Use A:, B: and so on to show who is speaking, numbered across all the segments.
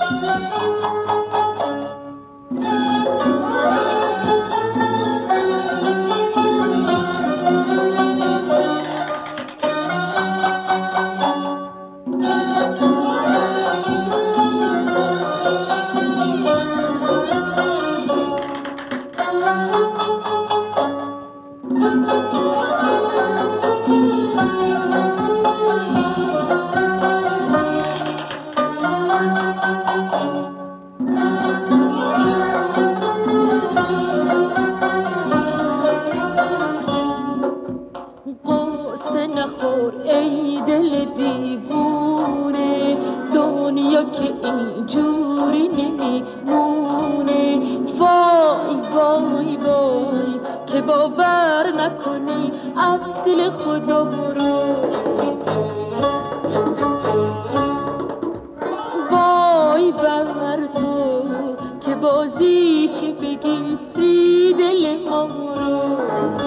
A: قصه نخور ای دل دیوونه، دنیا که اینجوری نمیمونه. وای وای وای که باور نکنی عدل خدا رو. وای بر تو که بازی چه بگیری دل ما رو.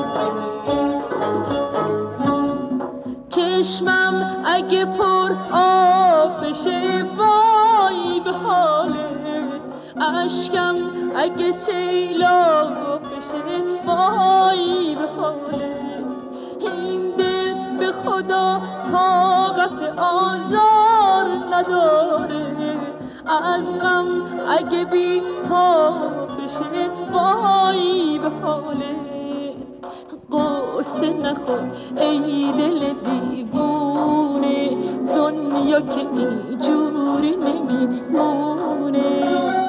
A: چشمم اگه پر آب بشه وای به حالت، اشکم اگه سیلاب بشه وای به حالت. این دل به خدا طاقت آزار نداره، از غم اگه بی تاب بشه وای به حالت. قصه نخور ای دل دیوونه، دنیا که اینجوری نمیمونه.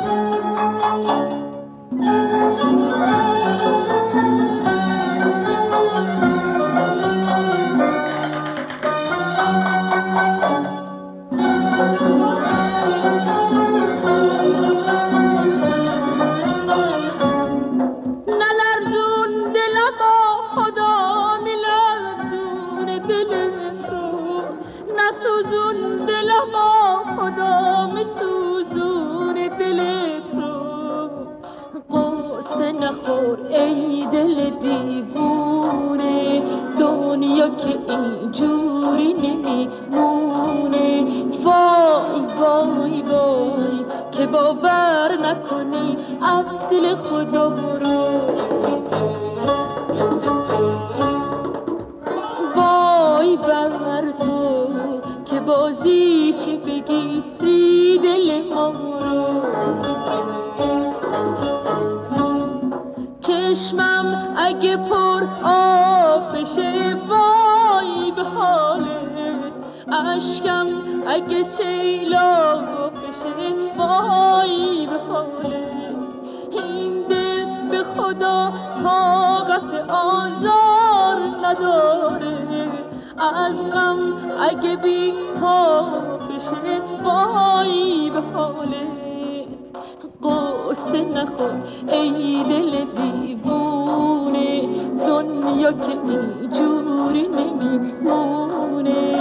A: سوزون دلم خدا میسوزون دلت رو. قصه نخور ای دل دیوونه، دنیا که اینجوری نمیمونه. وای وای وای که باور نکنی عدل خدا رو. وای بر تو که بازی چه بگیری دل ما رو. چشمم اگه پر آب بشه وای به حالت، اشکم اگه سیلاب بشه وای به حالت. این دل به خدا طاقت آزار نداره، از غم اگه بی تاب بشه وای به حالت. قصه نخور ای دل دیوونه، دنیا که اینجوری نمیمونه.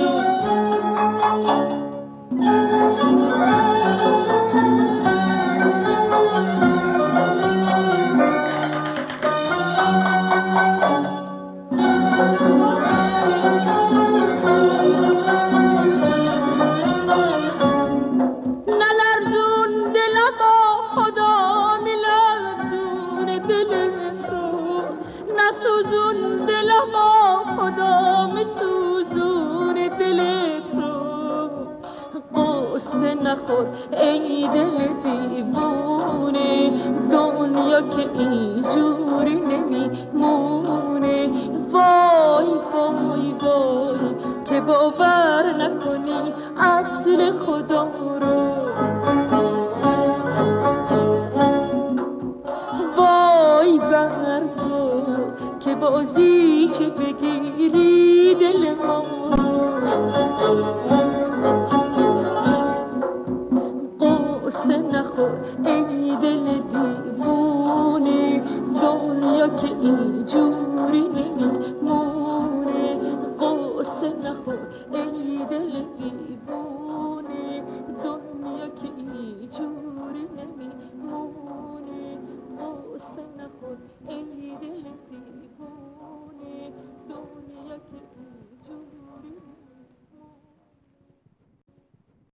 A: سوزون دلم خدا میسوزون دلت رو. قصه نخور ای دل دیوونه، دنیا که اینجوری نمیمونه. وای وای وای که باور نکنی عدل خدا رو. وای بر تو که بازی چه بگیری دل ما رو. قصه نخور ای دل